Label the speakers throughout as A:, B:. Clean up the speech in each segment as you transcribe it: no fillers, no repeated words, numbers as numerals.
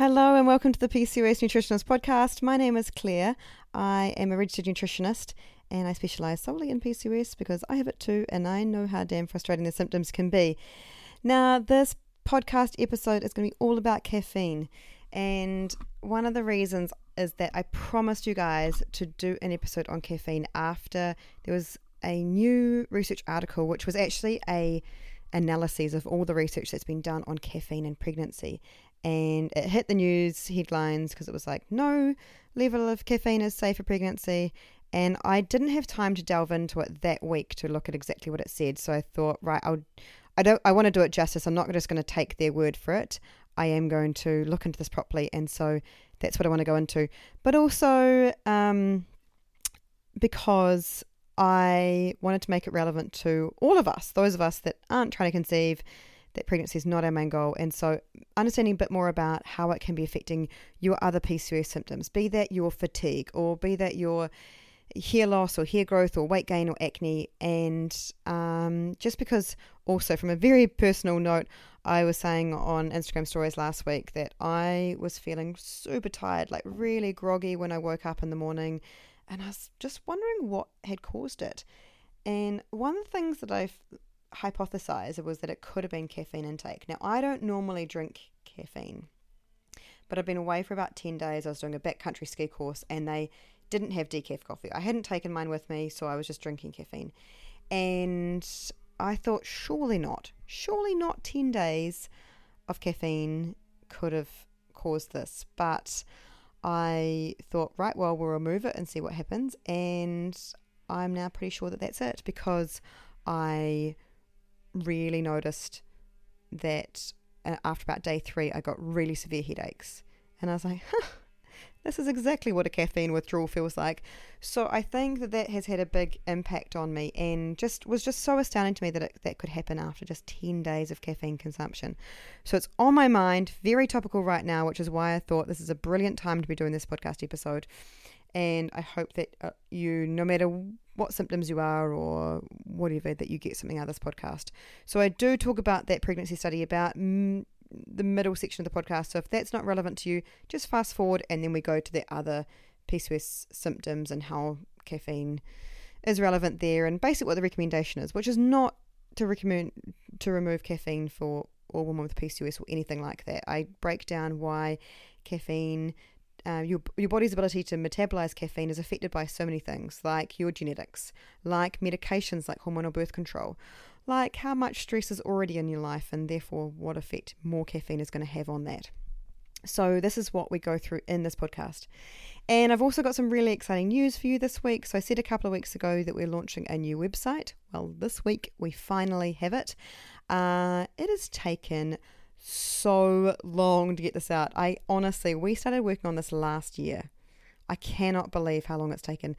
A: Hello and welcome to the PCOS Nutritionist Podcast. My name is Claire. I am a registered nutritionist and I specialise solely in PCOS because I have it too and I know how damn frustrating the symptoms can be. Now, this podcast episode is going to be all about caffeine, and one of the reasons is that I promised you guys to do an episode on caffeine after there was a new research article which was actually a analysis of all the research that's been done on caffeine and pregnancy. And it hit the news headlines because it was like, no level of caffeine is safe for pregnancy. And I didn't have time to delve into it that week to look at exactly what it said. So I thought, right, I want to do it justice. I'm not just going to take their word for it. I am going to look into this properly. And so that's what I want to go into. But also because I wanted to make it relevant to all of us, those of us that aren't trying to conceive, that pregnancy is not our main goal. And so understanding a bit more about how it can be affecting your other PCOS symptoms, be that your fatigue or be that your hair loss or hair growth or weight gain or acne. And just because also from a very personal note, I was saying on Instagram stories last week that I was feeling super tired, like really groggy when I woke up in the morning. And I was just wondering what had caused it. And one of the things that I've hypothesized was that it could have been caffeine intake. Now, I don't normally drink caffeine, but I've been away for about 10 days. I was doing a backcountry ski course and they didn't have decaf coffee. I hadn't taken mine with me, so I was just drinking caffeine. And I thought, surely not 10 days of caffeine could have caused this. But I thought, right, well, we'll remove it and see what happens. And I'm now pretty sure that that's it, because I really noticed that after about day 3 I got really severe headaches, and I was like, this is exactly what a caffeine withdrawal feels like. So I think that has had a big impact on me, and was just so astounding to me that that could happen after just 10 days of caffeine consumption. So it's on my mind, very topical right now, which is why I thought this is a brilliant time to be doing this podcast episode. And I hope that you, no matter what symptoms you are or whatever, that you get something out of this podcast. So I do talk about that pregnancy study about the middle section of the podcast. So if that's not relevant to you, just fast forward and then we go to the other PCOS symptoms and how caffeine is relevant there, and basically what the recommendation is, which is not to recommend to remove caffeine for all women with PCOS or anything like that. I break down why caffeine, your body's ability to metabolize caffeine is affected by so many things, like your genetics, like medications like hormonal birth control, like how much stress is already in your life, and therefore what effect more caffeine is going to have on that. So this is what we go through in this podcast. And I've also got some really exciting news for you this week. So I said a couple of weeks ago that we're launching a new website. Well, this week we finally have it. It has taken so long to get this out. We started working on this last year. I cannot believe how long it's taken.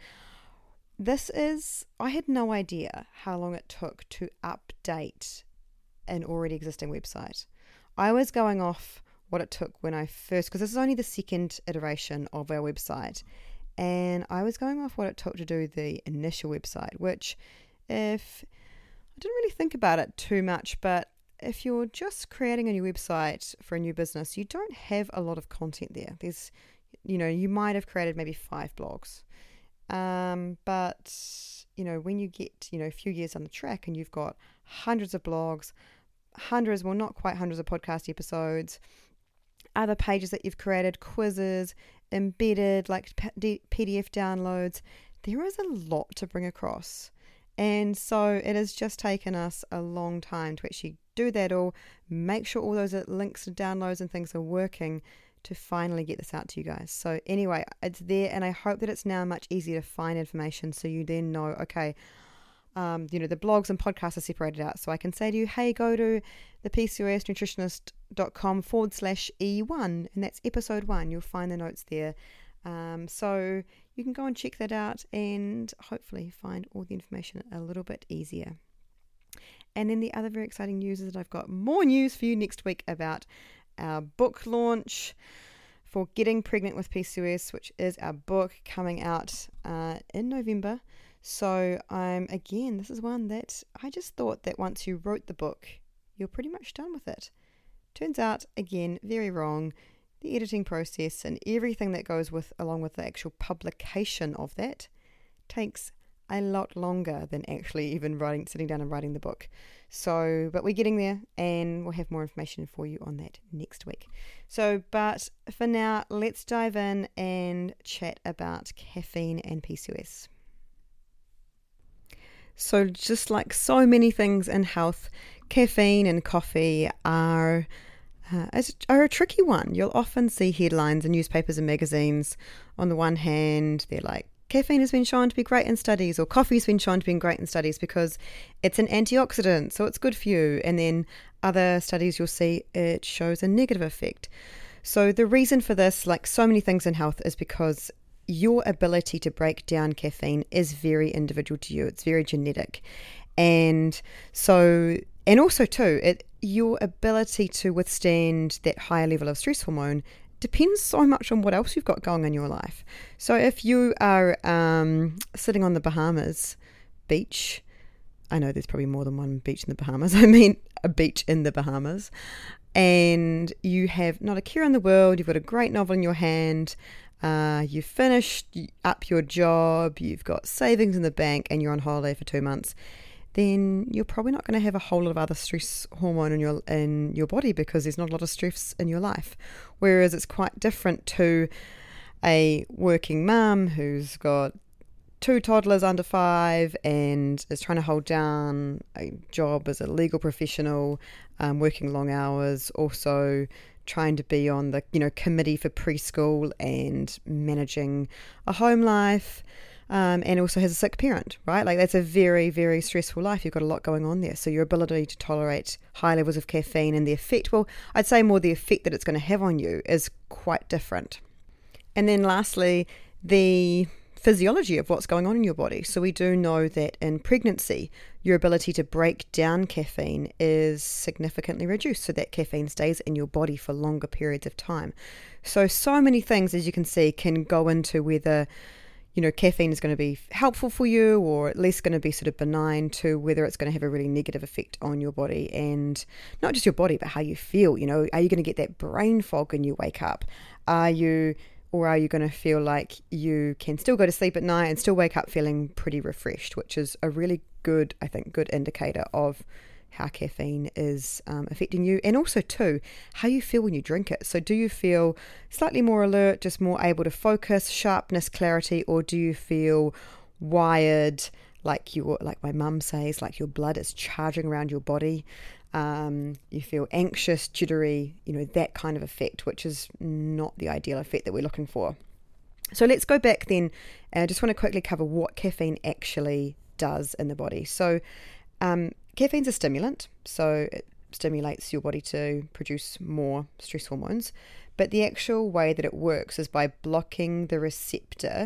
A: I had no idea how long it took to update an already existing website. I was going off what it took when I first, because this is only the second iteration of our website, and I was going off what it took to do the initial website, which, if I didn't really think about it too much, but if you're just creating a new website for a new business, you don't have a lot of content there. You might have created maybe 5 blogs. But, when you get, a few years on the track and you've got hundreds of blogs, not quite hundreds of podcast episodes, other pages that you've created, quizzes, embedded, like PDF downloads, there is a lot to bring across. And so it has just taken us a long time to actually do that all, make sure all those links to downloads and things are working to finally get this out to you guys. So anyway, it's there, and I hope that it's now much easier to find information, so you then know, okay, the blogs and podcasts are separated out. So I can say to you, hey, go to the PCOSnutritionist.com/E1, and that's episode 1. You'll find the notes there. So you can go and check that out and hopefully find all the information a little bit easier. And then the other very exciting news is that I've got more news for you next week about our book launch for Getting Pregnant with PCOS, which is our book coming out in November. So this is one that I just thought that once you wrote the book, you're pretty much done with it. Turns out, again, very wrong. the editing process, and everything that goes along with the actual publication of that takes a lot longer than actually even sitting down and writing the book. So, but we're getting there, and we'll have more information for you on that next week. So, but for now, let's dive in and chat about caffeine and PCOS. So just like so many things in health, caffeine and coffee are a tricky one. You'll often see headlines in newspapers and magazines. On the one hand, they're like, caffeine has been shown to be great in studies, or coffee's been shown to be great in studies because it's an antioxidant, so it's good for you. And then other studies you'll see it shows a negative effect. So the reason for this, like so many things in health, is because your ability to break down caffeine is very individual to you. It's very genetic. And so, and also too, your ability to withstand that higher level of stress hormone depends so much on what else you've got going in your life. So if you are sitting on the Bahamas beach, I know there's probably more than one beach in the Bahamas. I mean, a beach in the Bahamas. And you have not a care in the world. You've got a great novel in your hand. You've finished up your job. You've got savings in the bank and you're on holiday for 2 months. Then you're probably not going to have a whole lot of other stress hormone in your body because there's not a lot of stress in your life. Whereas it's quite different to a working mum who's got 2 toddlers under 5 and is trying to hold down a job as a legal professional, working long hours, also trying to be on the committee for preschool and managing a home life. And also has a sick parent, right? Like that's a very, very stressful life. You've got a lot going on there. So your ability to tolerate high levels of caffeine and the effect, well, I'd say more the effect that it's going to have on you is quite different. And then lastly, the physiology of what's going on in your body. So we do know that in pregnancy, your ability to break down caffeine is significantly reduced so that caffeine stays in your body for longer periods of time. So many things, as you can see, can go into whether caffeine is going to be helpful for you or at least going to be sort of benign to whether it's going to have a really negative effect on your body, and not just your body, but how you feel. Are you going to get that brain fog when you wake up? Are you going to feel like you can still go to sleep at night and still wake up feeling pretty refreshed, which is a really good indicator of how caffeine is affecting you, and also too how you feel when you drink it. So do you feel slightly more alert, just more able to focus, sharpness, clarity, or do you feel wired, like my mum says, like your blood is charging around your body? You feel anxious, jittery, that kind of effect, which is not the ideal effect that we're looking for. So let's go back then. I just want to quickly cover what caffeine actually does in the body. So caffeine's a stimulant, so it stimulates your body to produce more stress hormones. But the actual way that it works is by blocking the receptor,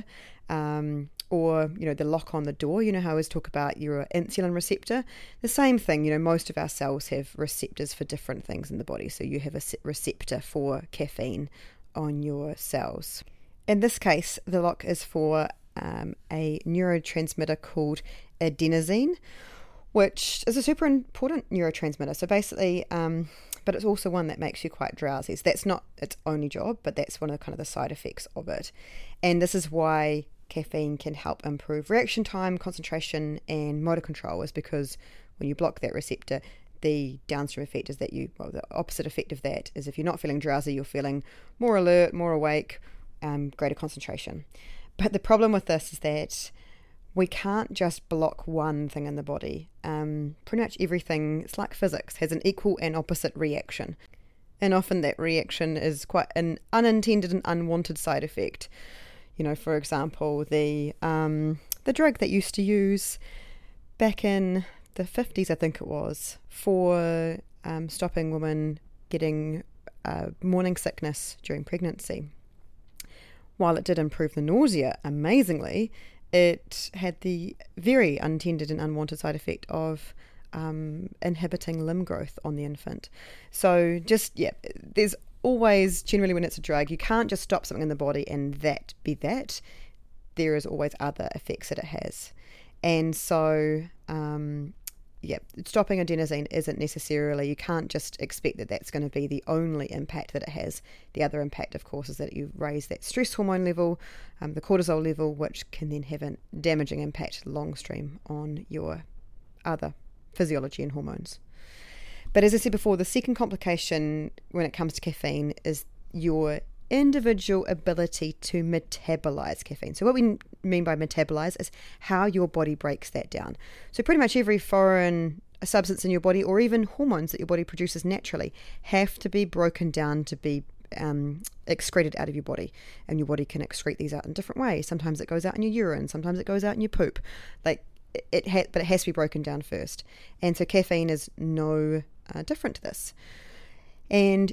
A: or the lock on the door. How I always talk about your insulin receptor. The same thing. Most of our cells have receptors for different things in the body. So you have a receptor for caffeine on your cells. In this case, the lock is for a neurotransmitter called adenosine, which is a super important neurotransmitter. So basically, but it's also one that makes you quite drowsy. So that's not its only job, but that's one of the side effects of it. And this is why caffeine can help improve reaction time, concentration, and motor control, is because when you block that receptor, the downstream effect is that the opposite effect of that is if you're not feeling drowsy, you're feeling more alert, more awake, greater concentration. But the problem with this is that we can't just block one thing in the body. Pretty much everything, it's like physics, has an equal and opposite reaction. And often that reaction is quite an unintended and unwanted side effect. For example, the drug that used to use back in the 50s, I think it was, for stopping women getting morning sickness during pregnancy. While it did improve the nausea amazingly, it had the very unintended and unwanted side effect of inhibiting limb growth on the infant. So there's always, generally when it's a drug, you can't just stop something in the body and that be that. There is always other effects that it has. And so yeah, stopping adenosine isn't necessarily, you can't just expect that that's going to be the only impact that it has. The other impact, of course, is that you raise that stress hormone level, the cortisol level, which can then have a damaging impact long stream on your other physiology and hormones. But as I said before, the second complication when it comes to caffeine is your individual ability to metabolize caffeine. So what we mean by metabolize is how your body breaks that down. So pretty much every foreign substance in your body, or even hormones that your body produces naturally, have to be broken down to be excreted out of your body. And your body can excrete these out in different ways. Sometimes it goes out in your urine, sometimes it goes out in your poop. But it has to be broken down first. And so caffeine is no different to this. And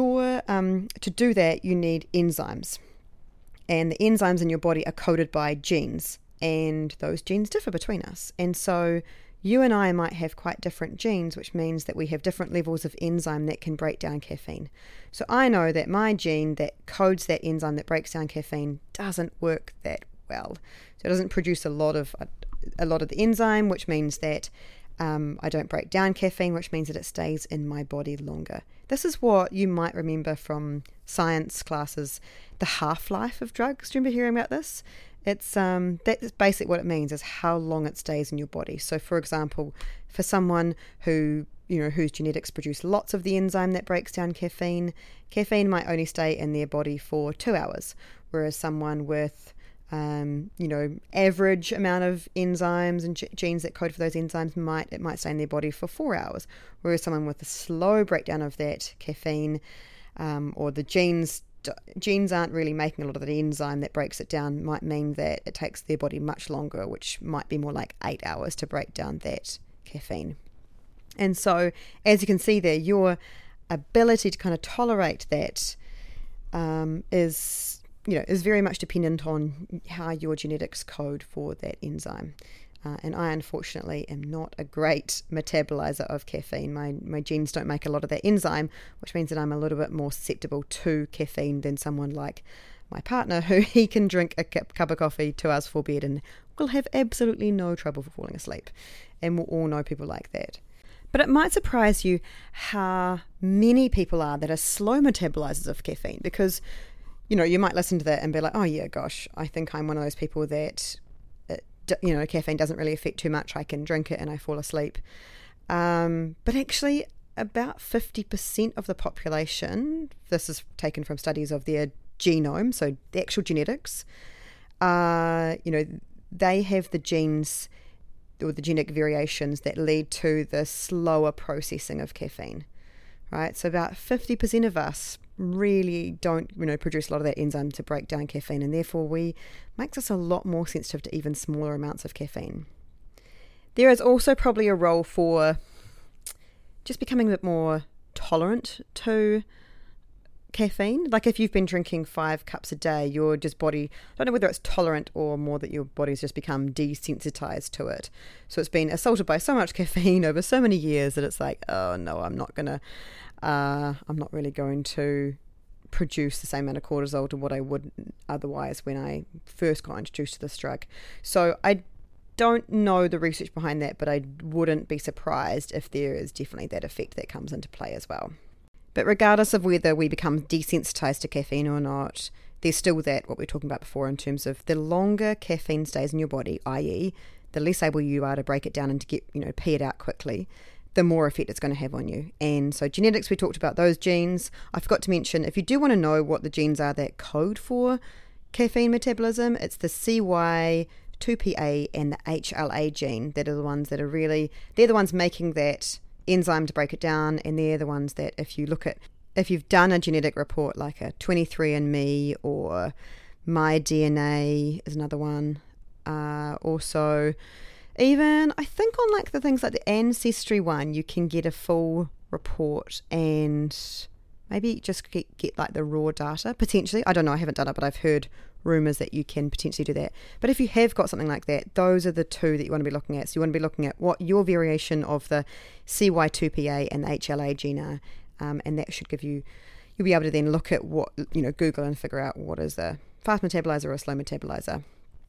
A: to do that, you need enzymes. And the enzymes in your body are coded by genes, and those genes differ between us. And so you and I might have quite different genes, which means that we have different levels of enzyme that can break down caffeine. So I know that my gene that codes that enzyme that breaks down caffeine doesn't work that well. So it doesn't produce a lot of the enzyme, which means that I don't break down caffeine, which means that it stays in my body longer. This is what you might remember from science classes, the half-life of drugs. Do you remember hearing about this? That's basically what it means, is how long it stays in your body. So, for example, for someone whose genetics produce lots of the enzyme that breaks down caffeine might only stay in their body for 2 hours, whereas someone with average amount of enzymes and genes that code for those enzymes might stay in their body for 4 hours, whereas someone with a slow breakdown of that caffeine, or the genes aren't really making a lot of the enzyme that breaks it down, might mean that it takes their body much longer, which might be more like 8 hours to break down that caffeine. And so, as you can see there, your ability to kind of tolerate that is very much dependent on how your genetics code for that enzyme. And I, unfortunately, am not a great metabolizer of caffeine. My genes don't make a lot of that enzyme, which means that I'm a little bit more susceptible to caffeine than someone like my partner, who he can drink a cup of coffee 2 hours before bed and will have absolutely no trouble for falling asleep. And we'll all know people like that. But it might surprise you how many people are that are slow metabolizers of caffeine, because you might listen to that and be like, oh yeah, gosh, I think I'm one of those people that, caffeine doesn't really affect too much. I can drink it and I fall asleep. But actually, about 50% of the population, this is taken from studies of their genome, so the actual genetics, they have the genes or the genetic variations that lead to the slower processing of caffeine, right? So about 50% of us really don't produce a lot of that enzyme to break down caffeine, and therefore makes us a lot more sensitive to even smaller amounts of caffeine. There is also probably a role for just becoming a bit more tolerant to caffeine. Like if you've been drinking 5 cups a day, your body, I don't know whether it's tolerant or more that your body's just become desensitized to it. So it's been assaulted by so much caffeine over so many years that it's like, oh no, I'm not really going to produce the same amount of cortisol to what I would otherwise when I first got introduced to this drug. So I don't know the research behind that, but I wouldn't be surprised if there is definitely that effect that comes into play as well. But regardless of whether we become desensitized to caffeine or not, there's still that, what we were talking about before, in terms of the longer caffeine stays in your body, i.e. the less able you are to break it down and to get, pee it out quickly, the more effect it's going to have on you. And so genetics, we talked about those genes. I forgot to mention, if you do want to know what the genes are that code for caffeine metabolism, it's the CY2PA and the HLA gene that are the ones that they're the ones making that enzyme to break it down, and they're the ones that if you've done a genetic report like a 23andMe or MyDNA is another one, also even I think on like the things like the Ancestry one, you can get a full report and maybe just get like the raw data potentially. I don't know, I haven't done it, but I've heard rumours that you can potentially do that. But if you have got something like that, those are the two that you want to be looking at. So you want to be looking at what your variation of the CY2PA and the HLA gene are, and that should you'll be able to then look at what, Google and figure out what is a fast metabolizer or a slow metabolizer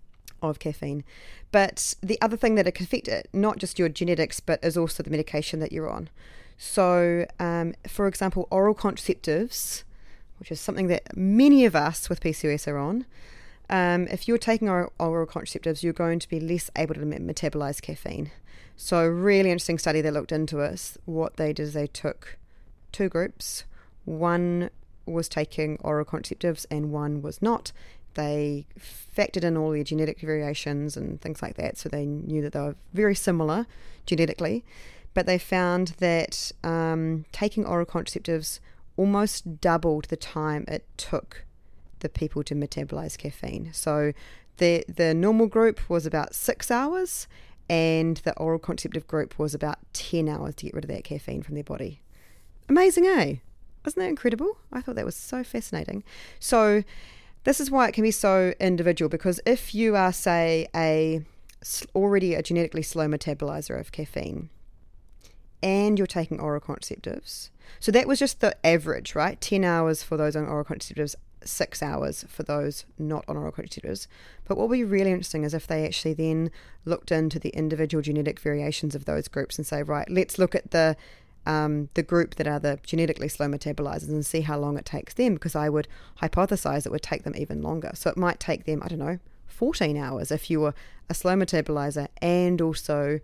A: of caffeine. But the other thing that it can affect it, not just your genetics, but is also the medication that you're on. So, for example, oral contraceptives, which is something that many of us with PCOS are on. If you're taking oral contraceptives, you're going to be less able to metabolize caffeine. So, a really interesting study that looked into us. What they did is they took two groups. One was taking oral contraceptives and one was not. They factored in all their genetic variations and things like that, so they knew that they were very similar genetically. But they found that taking oral contraceptives almost doubled the time it took the people to metabolize caffeine. So the normal group was about 6 hours, and the oral contraceptive group was about 10 hours to get rid of that caffeine from their body. Amazing, eh? Isn't that incredible? I thought that was so fascinating. So this is why it can be so individual, because if you are, say, already a genetically slow metabolizer of caffeine, and you're taking oral contraceptives. So that was just the average, right? 10 hours for those on oral contraceptives, 6 hours for those not on oral contraceptives. But what would be really interesting is if they actually then looked into the individual genetic variations of those groups and say, right, let's look at the group that are the genetically slow metabolizers and see how long it takes them, because I would hypothesize it would take them even longer. So it might take them, 14 hours if you were a slow metabolizer and also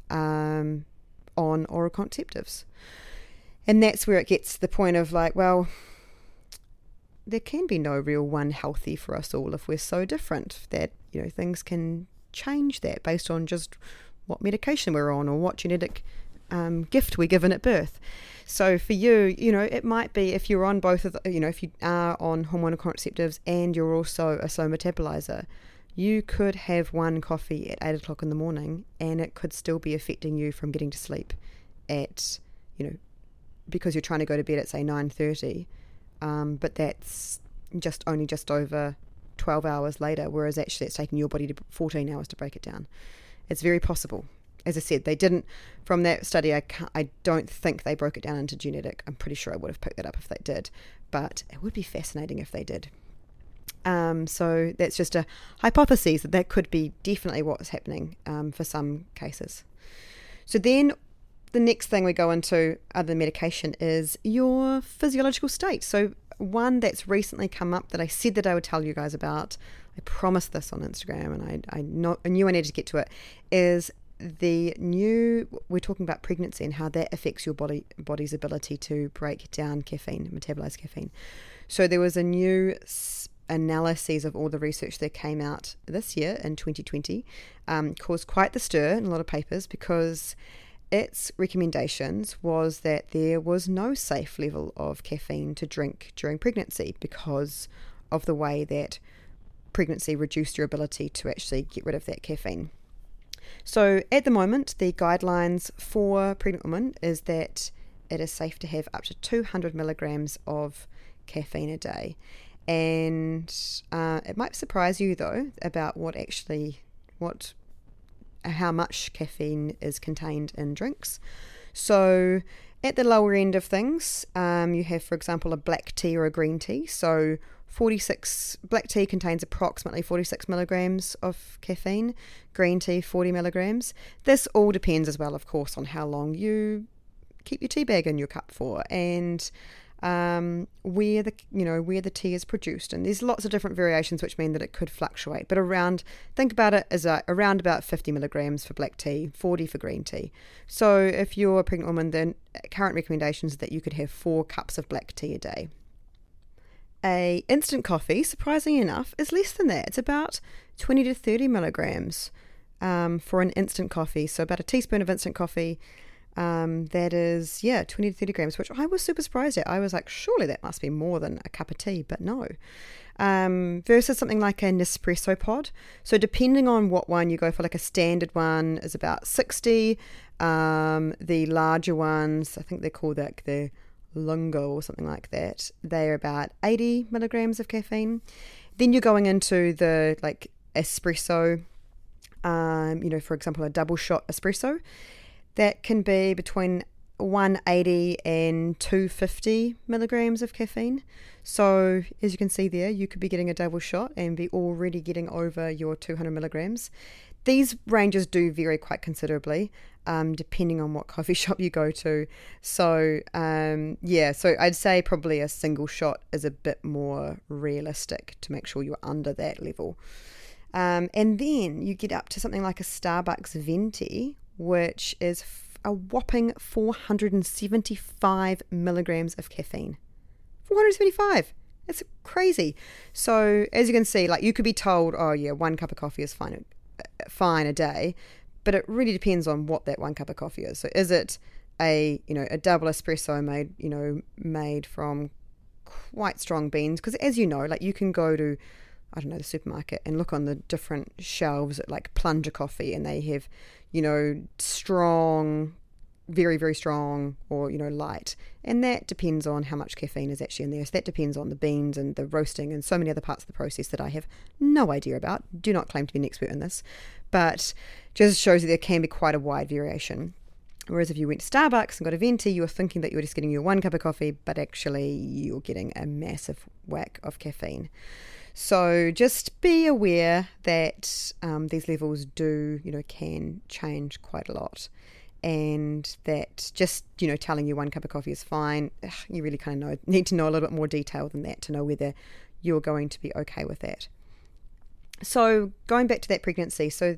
A: on oral contraceptives. And that's where it gets to the point of like, well, there can be no real one healthy for us all if we're so different that, things can change that based on just what medication we're on or what genetic gift we're given at birth. So for you, it might be if you're on both of the, if you are on hormonal contraceptives and you're also a slow metabolizer, you could have one coffee at 8 o'clock in the morning and it could still be affecting you from getting to sleep at, because you're trying to go to bed at, say, 9:30, but that's just over 12 hours later, whereas actually it's taking your body 14 hours to break it down. It's very possible. As I said, they didn't, from that study, I don't think they broke it down into genetic. I'm pretty sure I would have picked that up if they did, but it would be fascinating if they did. So that's just a hypothesis that could be definitely what's happening for some cases. So then the next thing we go into, other than medication, is your physiological state. So one that's recently come up that I said that I would tell you guys about, I promised this on Instagram and I knew I needed to get to it, is we're talking about pregnancy and how that affects your body's ability to break down caffeine, metabolize caffeine. So there was a new analyses of all the research that came out this year in 2020, caused quite the stir in a lot of papers, because its recommendations was that there was no safe level of caffeine to drink during pregnancy because of the way that pregnancy reduced your ability to actually get rid of that caffeine. So at the moment, the guidelines for pregnant women is that it is safe to have up to 200 milligrams of caffeine a day. And it might surprise you, though, about how much caffeine is contained in drinks. So at the lower end of things, you have, for example, a black tea or a green tea. So black tea contains approximately 46 milligrams of caffeine, green tea 40 milligrams. This all depends as well, of course, on how long you keep your tea bag in your cup for and where the tea is produced. And there's lots of different variations, which mean that it could fluctuate. But think about it as around about 50 milligrams for black tea, 40 for green tea. So if you're a pregnant woman, then current recommendations is that you could have 4 cups of black tea a day. A instant coffee, surprisingly enough, is less than that. It's about 20 to 30 milligrams for an instant coffee. So about a teaspoon of instant coffee, that is 20 to 30 grams, which I was super surprised at. I was like, surely that must be more than a cup of tea, but no. Versus something like a Nespresso pod. So depending on what one you go for, like a standard one is about 60. The larger ones, I think they're called like the Lungo or something like that, they're about 80 milligrams of caffeine. Then you're going into the like espresso, for example, a double shot espresso. That can be between 180 and 250 milligrams of caffeine. So as you can see there, you could be getting a double shot and be already getting over your 200 milligrams. These ranges do vary quite considerably, depending on what coffee shop you go to. So, so I'd say probably a single shot is a bit more realistic to make sure you're under that level. And then you get up to something like a Starbucks Venti, which is a whopping 475 milligrams of caffeine. 475! It's crazy. So as you can see, like, you could be told, oh yeah, 1 cup of coffee is fine a day, but it really depends on what that 1 cup of coffee is. So is it a double espresso made from quite strong beans? Because as you know, like, you can go to, I don't know, the supermarket and look on the different shelves at like Plunger Coffee, and they have, strong, very, very strong, or, light. And that depends on how much caffeine is actually in there. So that depends on the beans and the roasting and so many other parts of the process that I have no idea about. Do not claim to be an expert in this. But just shows that there can be quite a wide variation. Whereas if you went to Starbucks and got a Venti, you were thinking that you were just getting your 1 cup of coffee, but actually you're getting a massive whack of caffeine. So just be aware that these levels can change quite a lot. And that just, telling you 1 cup of coffee is fine, you really kind of need to know a little bit more detail than that to know whether you're going to be okay with that. So going back to that pregnancy, so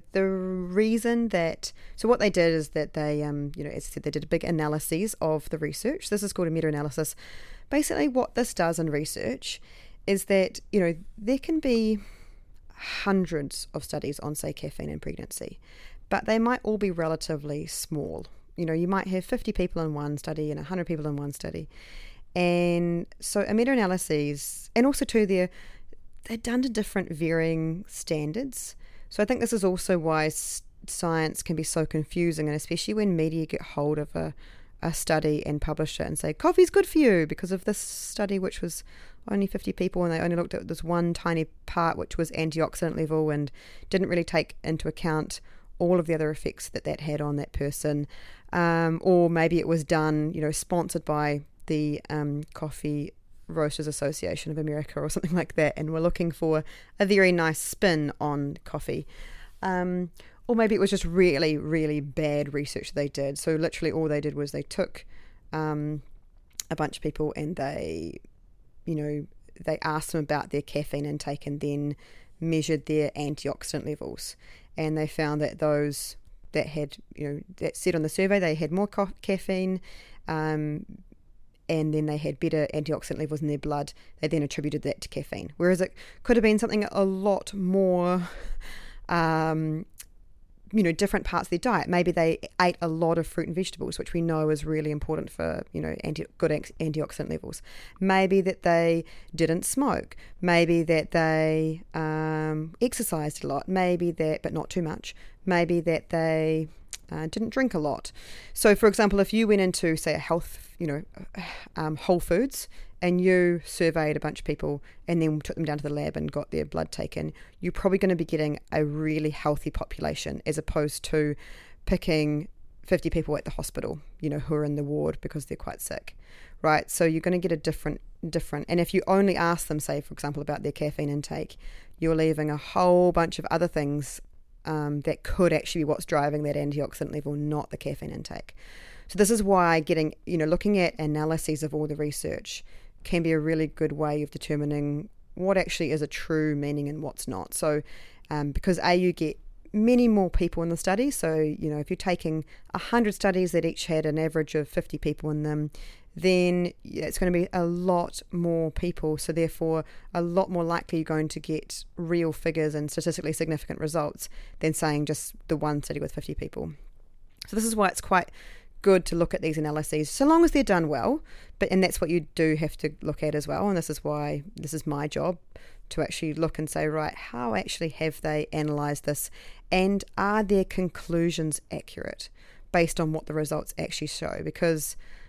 A: what they did is that they, as I said, they did a big analysis of the research. This is called a meta-analysis. Basically what this does in research is that, there can be hundreds of studies on, say, caffeine and pregnancy, but they might all be relatively small. You might have 50 people in one study and 100 people in one study. And so a meta-analysis, and also too, they're done to different varying standards. So I think this is also why science can be so confusing, and especially when media get hold of a study and publish it and say, coffee's good for you because of this study, which was only 50 people, and they only looked at this one tiny part, which was antioxidant level, and didn't really take into account all of the other effects that had on that person. Or maybe it was done, sponsored by the Coffee Roasters Association of America or something like that, and we're looking for a very nice spin on coffee. Or maybe it was just really, really bad research they did. So literally all they did was they took a bunch of people and they asked them about their caffeine intake and then measured their antioxidant levels. And they found that those that had, that said on the survey they had more caffeine, and then they had better antioxidant levels in their blood. They then attributed that to caffeine. Whereas it could have been something a lot more, different parts of their diet. Maybe they ate a lot of fruit and vegetables, which we know is really important for, good antioxidant levels. Maybe that they didn't smoke. Maybe that they exercised a lot. Maybe that, but not too much. Maybe that they didn't drink a lot. So, for example, if you went into, say, a health, Whole Foods, and you surveyed a bunch of people and then took them down to the lab and got their blood taken, you're probably going to be getting a really healthy population, as opposed to picking 50 people at the hospital, who are in the ward because they're quite sick, right? So you're going to get a different, and if you only ask them, say, for example, about their caffeine intake, you're leaving a whole bunch of other things that could actually be what's driving that antioxidant level, not the caffeine intake. So this is why getting, looking at analyses of all the research can be a really good way of determining what actually is a true meaning and what's not. So because you get many more people in the study. So, if you're taking 100 studies that each had an average of 50 people in them, then it's going to be a lot more people. So therefore, a lot more likely you're going to get real figures and statistically significant results than saying just the one study with 50 people. So this is why it's quite good to look at these analyses, so long as they're done well. And that's what you do have to look at as well. And this is why this is my job, to actually look and say, right, how actually have they analysed this, and are their conclusions accurate based on what the results actually show? Because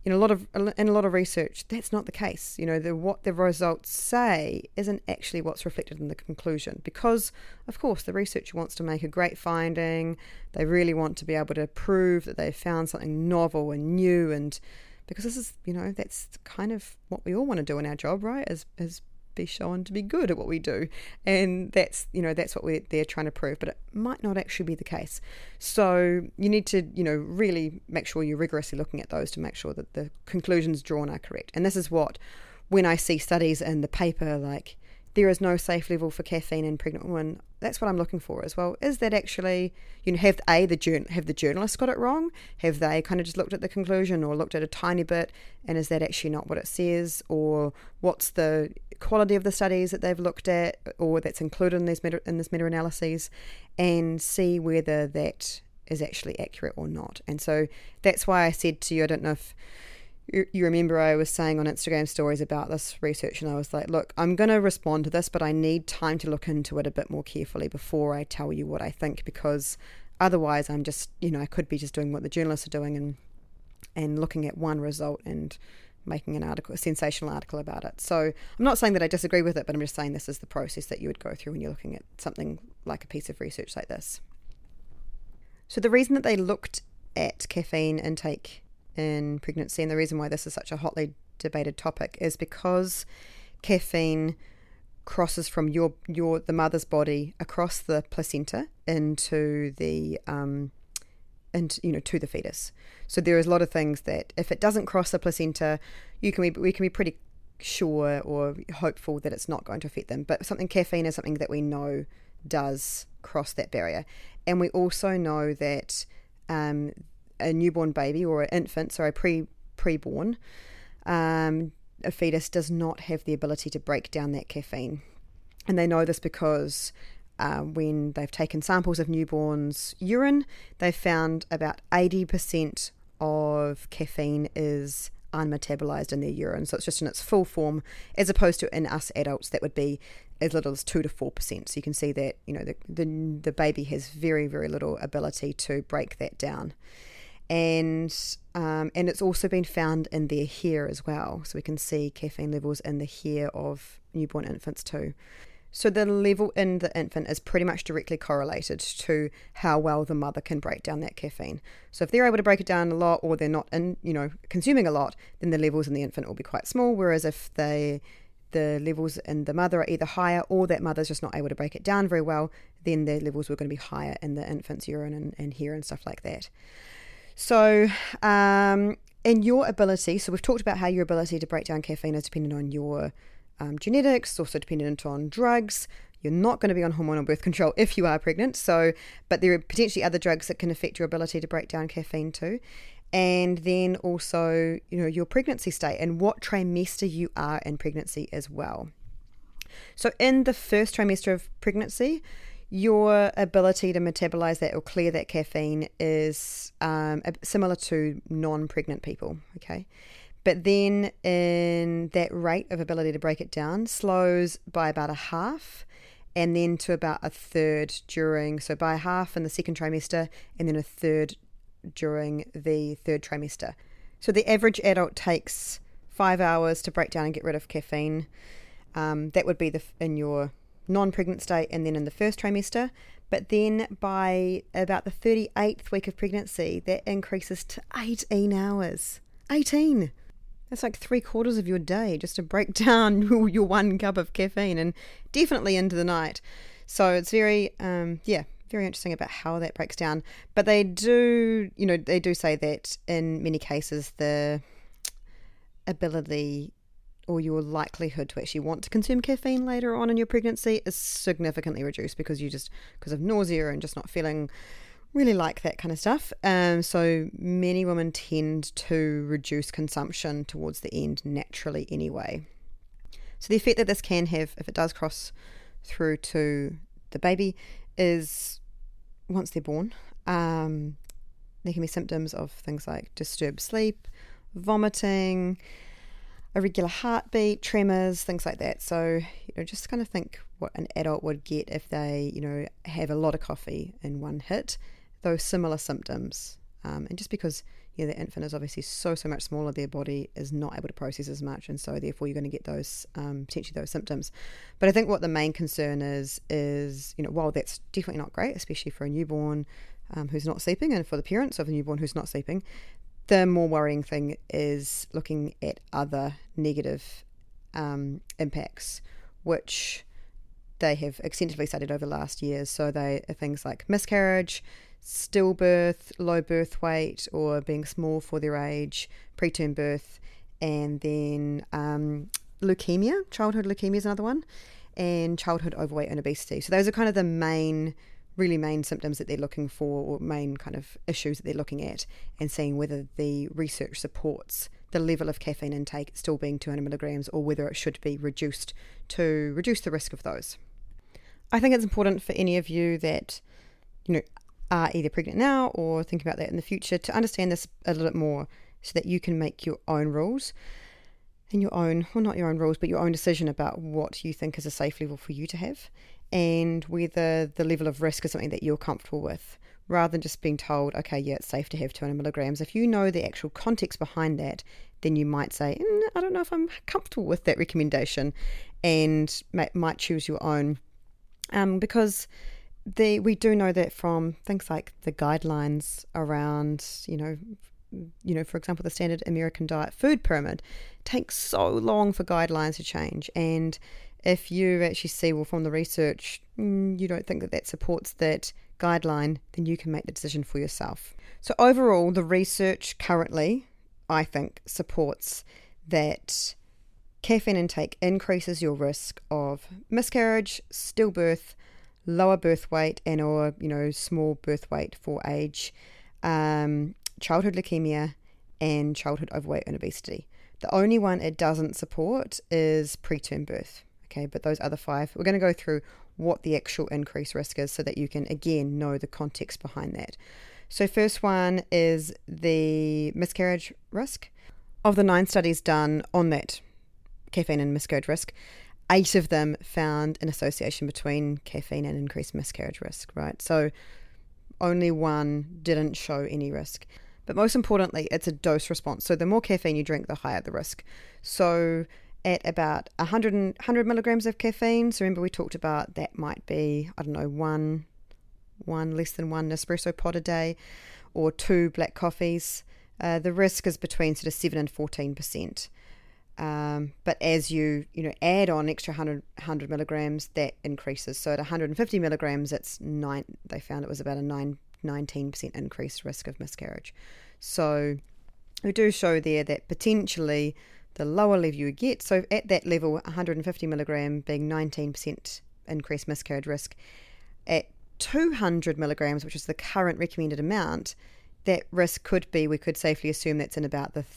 A: in a lot of research, that's not the case. What the results say isn't actually what's reflected in the conclusion, because, of course, the researcher wants to make a great finding. They really want to be able to prove that they've found something novel and new, and because this is, that's kind of what we all want to do in our job, right? Is be shown to be good at what we do, and that's what they're trying to prove, but it might not actually be the case. So you need to really make sure you're rigorously looking at those to make sure that the conclusions drawn are correct. And this is what, when I see studies in the paper like there is no safe level for caffeine in pregnant women, that's what I'm looking for as well. Is that actually, have the journalists got it wrong? Have they kind of just looked at the conclusion or looked at a tiny bit, and is that actually not what it says? Or what's the quality of the studies that they've looked at or that's included in this meta-analyses, and see whether that is actually accurate or not. And so that's why I said to you, I don't know if you remember I was saying on Instagram stories about this research, and I was like, look, I'm going to respond to this, but I need time to look into it a bit more carefully before I tell you what I think, because otherwise I'm just, I could be just doing what the journalists are doing and looking at one result and making a sensational article about it. So I'm not saying that I disagree with it, but I'm just saying this is the process that you would go through when you're looking at something like a piece of research like this. So the reason that they looked at caffeine intake in pregnancy, and the reason why this is such a hotly debated topic, is because caffeine crosses from the mother's body across the placenta into the to the fetus. So there is a lot of things that if it doesn't cross the placenta, we can be pretty sure or hopeful that it's not going to affect them. But caffeine is something that we know does cross that barrier, and we also know that a newborn baby or an infant, so a preborn, a fetus does not have the ability to break down that caffeine. And they know this because when they've taken samples of newborns' urine, they've found about 80% of caffeine is unmetabolized in their urine. So it's just in its full form, as opposed to in us adults that would be as little as 2 to 4%. So you can see that the baby has very, very little ability to break that down. And it's also been found in their hair as well. So we can see caffeine levels in the hair of newborn infants too. So the level in the infant is pretty much directly correlated to how well the mother can break down that caffeine. So if they're able to break it down a lot, or they're not consuming a lot, then the levels in the infant will be quite small. Whereas if the levels in the mother are either higher, or that mother's just not able to break it down very well, then the levels were going to be higher in the infant's urine and hair and stuff like that. So, in your ability, so we've talked about how your ability to break down caffeine is dependent on your genetics, also dependent on drugs. You're not going to be on hormonal birth control if you are pregnant. But there are potentially other drugs that can affect your ability to break down caffeine too. And then also, your pregnancy state and what trimester you are in pregnancy as well. So in the first trimester of pregnancy, your ability to metabolize that or clear that caffeine is similar to non-pregnant people, okay? But then in that rate of ability to break it down slows by about a half, and then to about a third so by a half in the second trimester, and then a third during the third trimester. So the average adult takes 5 hours to break down and get rid of caffeine. That would be in your non-pregnant state, and then in the first trimester. But then by about the 38th week of pregnancy, that increases to 18 hours. 18! That's like 3/4 of your day just to break down your 1 cup of caffeine, and definitely into the night. So it's very interesting about how that breaks down. But they do say that in many cases the ability or your likelihood to actually want to consume caffeine later on in your pregnancy is significantly reduced because of nausea and just not feeling really like that kind of stuff. So many women tend to reduce consumption towards the end naturally anyway. So the effect that this can have, if it does cross through to the baby, is once they're born, there can be symptoms of things like disturbed sleep, vomiting, irregular heartbeat, tremors, things like that. So, just kind of think what an adult would get if they, have a lot of coffee in one hit. Those similar symptoms And just because the infant is obviously so much smaller, their body is not able to process as much, and so therefore you're going to get those potentially those symptoms. But I think what the main concern is while that's definitely not great, especially for a newborn who's not sleeping, and for the parents of a newborn who's not sleeping, the more worrying thing is looking at other negative impacts, which they have extensively studied over the last years. So they are things like miscarriage, stillbirth, low birth weight or being small for their age, preterm birth, and then leukemia, childhood leukemia is another one, and childhood overweight and obesity. So those are kind of the really main symptoms that they're looking for, or main kind of issues that they're looking at, and seeing whether the research supports the level of caffeine intake still being 200 milligrams, or whether it should be reduced to reduce the risk of those. I think it's important for any of you that are either pregnant now or thinking about that in the future to understand this a little bit more, so that you can make your own rules and not your own rules, but your own decision about what you think is a safe level for you to have, and whether the level of risk is something that you're comfortable with, rather than just being told, okay, yeah, it's safe to have 200 milligrams. If you know the actual context behind that, then you might say, I don't know if I'm comfortable with that recommendation, and might choose your own. Because we do know that from things like the guidelines around, for example, the standard American diet food pyramid takes so long for guidelines to change. And if you actually see, well, from the research, you don't think that supports that guideline, then you can make the decision for yourself. So overall, the research currently, I think, supports that caffeine intake increases your risk of miscarriage, stillbirth, lower birth weight or small birth weight for age, childhood leukemia, and childhood overweight and obesity. The only one it doesn't support is preterm birth. Okay, but those other 5, we're going to go through what the actual increased risk is, so that you can again know the context behind that. So first one is the miscarriage risk. Of the 9 studies done on that caffeine and miscarriage risk, 8 of them found an association between caffeine and increased miscarriage risk, right? So only 1 didn't show any risk. But most importantly, it's a dose response. So the more caffeine you drink, the higher the risk. So at about 100 milligrams of caffeine, so remember we talked about that might be, one less than 1 espresso pod a day, or 2 black coffees, the risk is between sort of 7 and 14%. But as you add on extra 100 milligrams, that increases. So at 150 milligrams, they found it was about a 19% increased risk of miscarriage. So we do show there that potentially the lower level you get, so at that level, 150 milligram being 19% increased miscarriage risk, at 200 milligrams, which is the current recommended amount, that risk we could safely assume that's in about the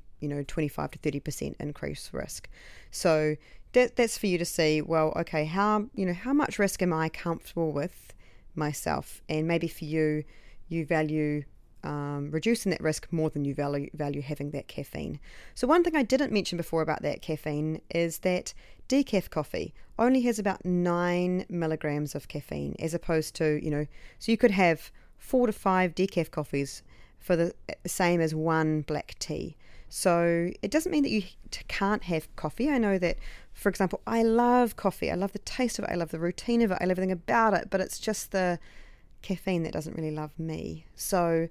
A: 25 to 30% increased risk. So that's for you to see, well, okay, how much risk am I comfortable with myself? And maybe for you value reducing that risk more than you value having that caffeine. So one thing I didn't mention before about that caffeine is that decaf coffee only has about 9 milligrams of caffeine, as opposed to, so you could have 4 to 5 decaf coffees for the same as 1 black tea. So it doesn't mean that you can't have coffee. I know that, for example, I love coffee. I love the taste of it. I love the routine of it. I love everything about it. But it's just the caffeine that doesn't really love me. So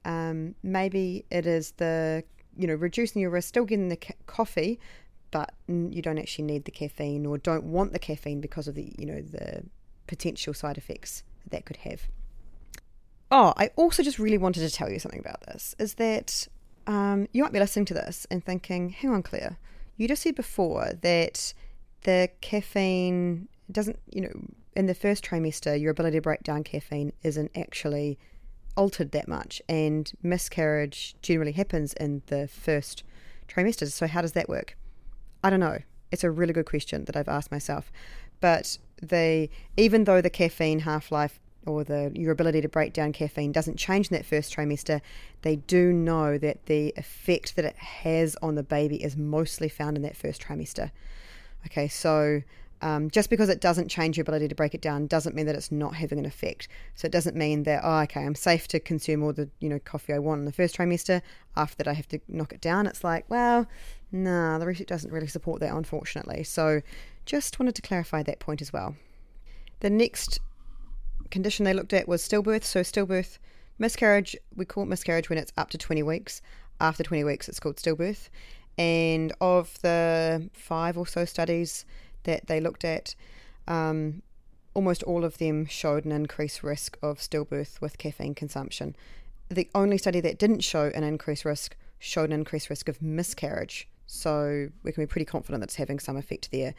A: maybe it is the, reducing your risk, still getting the coffee, but you don't actually need the caffeine or don't want the caffeine because of the, the potential side effects that could have. Oh, I also just really wanted to tell you something about this, is that you might be listening to this and thinking, hang on, Claire, you just said before that the caffeine doesn't, in the first trimester, your ability to break down caffeine isn't actually altered that much, and miscarriage generally happens in the first trimester. So how does that work? I don't know. It's a really good question that I've asked myself. But even though the caffeine half-life or your ability to break down caffeine doesn't change in that first trimester, they do know that the effect that it has on the baby is mostly found in that first trimester. Okay, so Just because it doesn't change your ability to break it down doesn't mean that it's not having an effect. So it doesn't mean that, okay, I'm safe to consume all the coffee I want in the first trimester. After that, I have to knock it down. It's like, well, no, the research doesn't really support that, unfortunately. So just wanted to clarify that point as well. The next condition they looked at was stillbirth. So stillbirth, miscarriage, we call it miscarriage when it's up to 20 weeks. After 20 weeks, it's called stillbirth. And of the 5 or so studies that they looked at, almost all of them showed an increased risk of stillbirth with caffeine consumption. The only study that didn't show an increased risk showed an increased risk of miscarriage. So we can be pretty confident that it's having some effect there.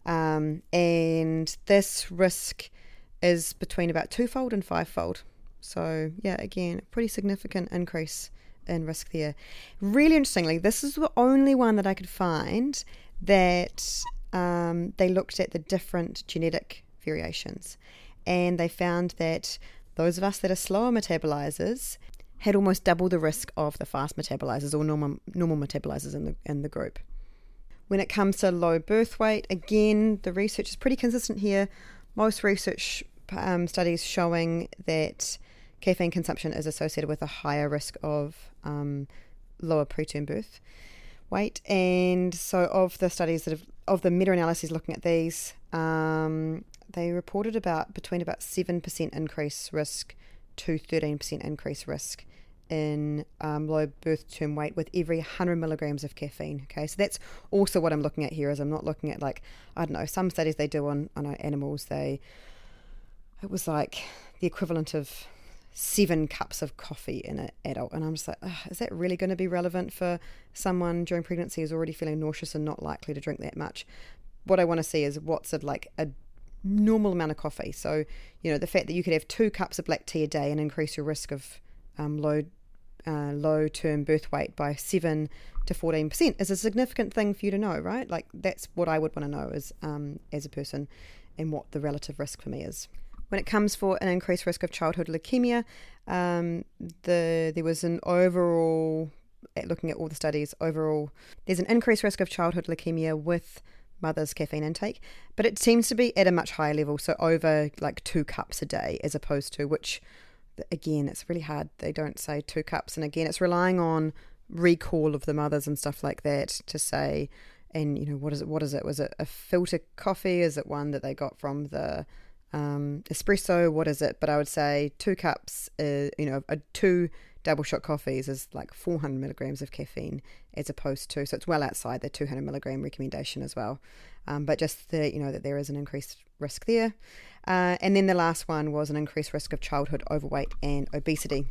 A: And this risk is between about 2-fold and 5-fold. So yeah, again, pretty significant increase in risk there. Really interestingly, this is the only one that I could find that they looked at the different genetic variations, and they found that those of us that are slower metabolizers had almost double the risk of the fast metabolizers or normal metabolizers in the group. When it comes to low birth weight, again, the research is pretty consistent here. Most research studies showing that caffeine consumption is associated with a higher risk of lower preterm birth weight. And so of the studies of the meta-analyses looking at these, they reported between 7% increased risk to 13% increased risk in low birth term weight with every 100 milligrams of caffeine. Okay, so that's also what I'm looking at here. Is I'm not looking at, like, I don't know, some studies they do on animals, it was like the equivalent of 7 cups of coffee in an adult, and I'm just like, is that really going to be relevant for someone during pregnancy who's already feeling nauseous and not likely to drink that much? What I want to see is what's a normal amount of coffee. So the fact that you could have 2 cups of black tea a day and increase your risk of low term birth weight by 7 to 14% is a significant thing for you to know, right? Like, that's what I would want to know as a person, and what the relative risk for me is. When it comes for an increased risk of childhood leukemia, there was an overall, looking at all the studies, overall, there's an increased risk of childhood leukemia with mother's caffeine intake, but it seems to be at a much higher level, so over like 2 cups a day, as opposed to, which, again, it's really hard. They don't say 2 cups, and again, it's relying on recall of the mothers and stuff like that to say, and what is it? Was it a filter coffee? Is it one that they got from the espresso? What is it? But I would say 2 cups, 2 double shot coffees is like 400 milligrams of caffeine, as opposed to, so it's well outside the 200 milligram recommendation as well. But just that there is an increased risk there. And then the last one was an increased risk of childhood overweight and obesity.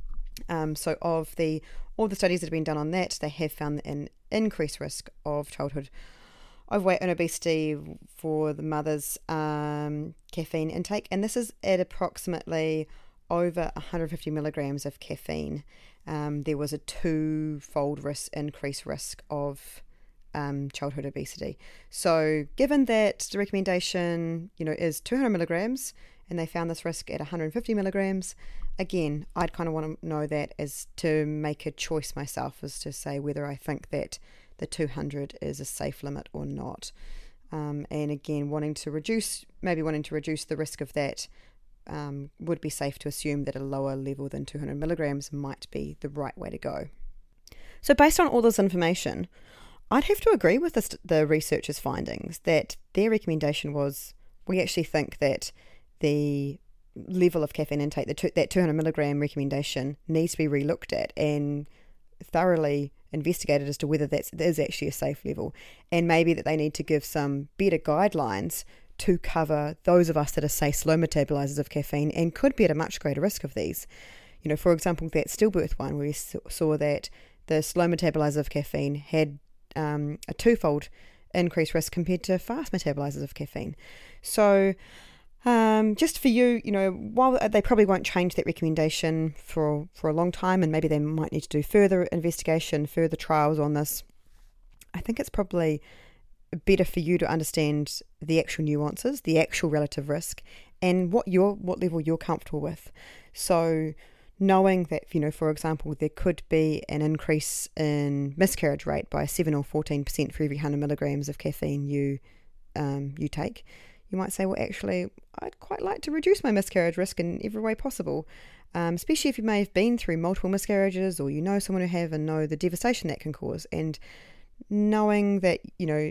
A: So of all the studies that have been done on that, they have found an increased risk of childhood overweight and obesity for the mother's caffeine intake, and this is at approximately over 150 milligrams of caffeine. There was a 2-fold increased risk of childhood obesity. So given that the recommendation is 200 milligrams, and they found this risk at 150 milligrams, again, I'd kind of want to know that as to make a choice myself, as to say whether I think that the 200 is a safe limit or not. And again, wanting to reduce the risk of that, would be safe to assume that a lower level than 200 milligrams might be the right way to go. So based on all this information, I'd have to agree with the researchers' findings that their recommendation was, we actually think that the level of caffeine intake, that 200 milligram recommendation, needs to be relooked at and thoroughly investigated as to whether that is actually a safe level, and maybe that they need to give some better guidelines to cover those of us that are, say, slow metabolizers of caffeine and could be at a much greater risk of these. For example, that stillbirth one, where we saw that the slow metabolizers of caffeine had a 2-fold increased risk compared to fast metabolizers of caffeine. So just for you, while they probably won't change that recommendation for a long time, and maybe they might need to do further investigation, further trials on this, I think it's probably better for you to understand the actual nuances, the actual relative risk, and what level you're comfortable with. So knowing that, for example, there could be an increase in miscarriage rate by 7 or 14% for every 100 milligrams of caffeine you you take, you might say, well, actually, I'd quite like to reduce my miscarriage risk in every way possible, especially if you may have been through multiple miscarriages, or you know someone who have and know the devastation that can cause. And knowing that,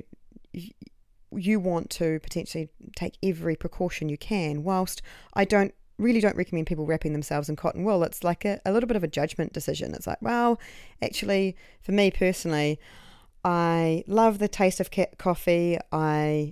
A: you want to potentially take every precaution you can, whilst I really don't recommend people wrapping themselves in cotton wool. It's like a little bit of a judgment decision. It's like, well, actually, for me personally, I love the taste of coffee. As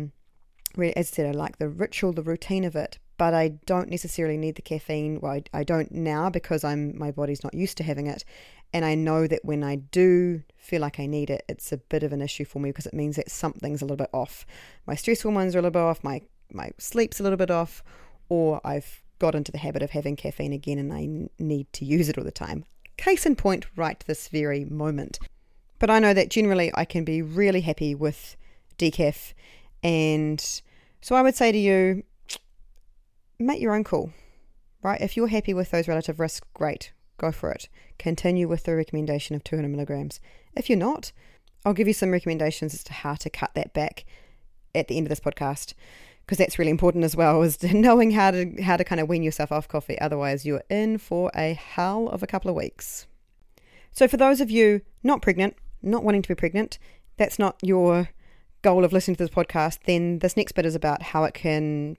A: I said, I like the ritual, the routine of it, but I don't necessarily need the caffeine. Well, I don't now, because my body's not used to having it. And I know that when I do feel like I need it, it's a bit of an issue for me, because it means that something's a little bit off. My stress hormones are a little bit off, my sleep's a little bit off, or I've got into the habit of having caffeine again and I need to use it all the time. Case in point, right this very moment. But I know that generally I can be really happy with decaf, and so I would say to you, make your own call, right? If you're happy with those relative risks, great, go for it. Continue with the recommendation of 200 milligrams. If you're not, I'll give you some recommendations as to how to cut that back at the end of this podcast, because that's really important as well, is knowing how to kind of wean yourself off coffee. Otherwise, you're in for a hell of a couple of weeks. So for those of you not pregnant, not wanting to be pregnant, that's not your goal of listening to this podcast, then this next bit is about how caffeine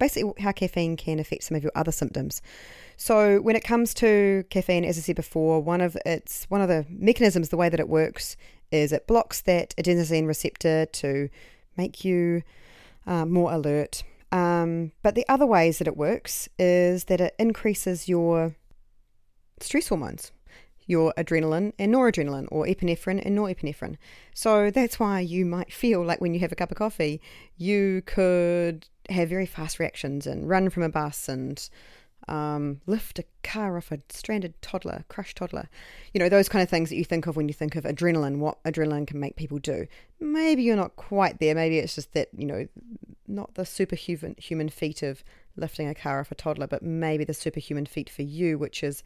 A: can affect some of your other symptoms. So when it comes to caffeine, as I said before, one of the mechanisms, the way that it works, is it blocks that adenosine receptor to make you more alert. But the other ways that it works is that it increases your stress hormones, your adrenaline and noradrenaline, or epinephrine and norepinephrine. So that's why you might feel like when you have a cup of coffee, you could have very fast reactions and run from a bus and lift a car off a stranded toddler, crushed toddler. Those kind of things that you think of when you think of adrenaline, what adrenaline can make people do. Maybe you're not quite there. Maybe it's just that, not the superhuman feat of lifting a car off a toddler, but maybe the superhuman feat for you, which is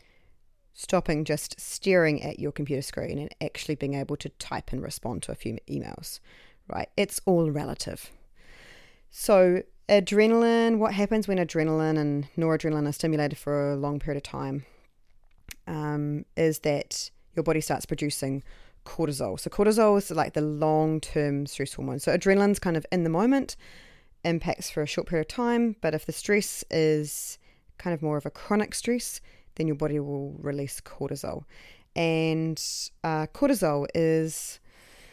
A: stopping just staring at your computer screen and actually being able to type and respond to a few emails, right? It's all relative. So adrenaline, what happens when adrenaline and noradrenaline are stimulated for a long period of time is that your body starts producing cortisol. So cortisol is like the long-term stress hormone. So adrenaline's kind of in the moment, impacts for a short period of time, but if the stress is kind of more of a chronic stress, then your body will release cortisol. And cortisol is